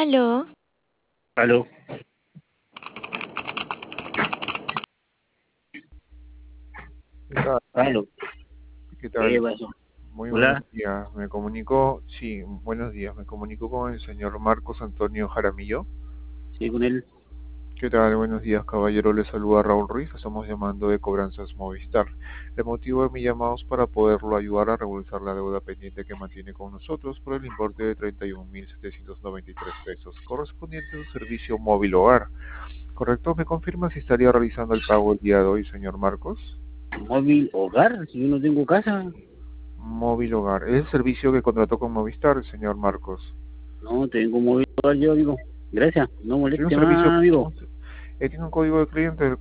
Aló, Aló, ¿Qué tal? aló, ¿Qué ¿qué tal? pasó? Muy buenos Hola, días. Me comunico, sí, buenos días. Me comunico con el señor Marcos Antonio Jaramillo. sí, con él. ¿Qué tal? Buenos días, caballero. Le saluda Raúl Ruiz. Estamos llamando de Cobranzas Movistar. El motivo de mi llamado es para poderlo ayudar a regularizar la deuda pendiente que mantiene con nosotros por el importe de 31.793 pesos, correspondiente a un servicio móvil hogar. ¿Correcto? ¿Me confirma si estaría realizando el pago el día de hoy, señor Marcos? Móvil hogar, si yo no tengo casa, Móvil hogar. Es el servicio que contrató con Movistar, señor Marcos. no tengo móvil hogar yo, amigo. Gracias, no Tiene un moleste servicio, más, amigo. tiene un código de cliente